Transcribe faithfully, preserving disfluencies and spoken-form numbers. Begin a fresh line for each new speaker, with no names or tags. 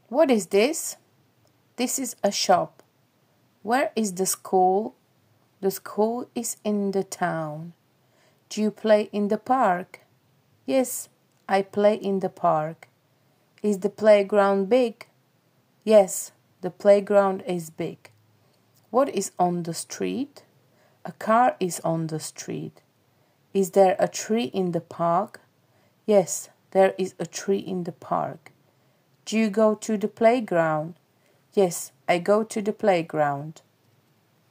What is this? This is a shop. Where is the school? The school is in the town. Do you play in the park? Yes, I play in the park. Is the playground big? Yes, the playground is big. What is on the street? A car is on the street. Is there a tree in the park? Yes, there is a tree in the park. Do you go to the playground? Yes, I go to the playground.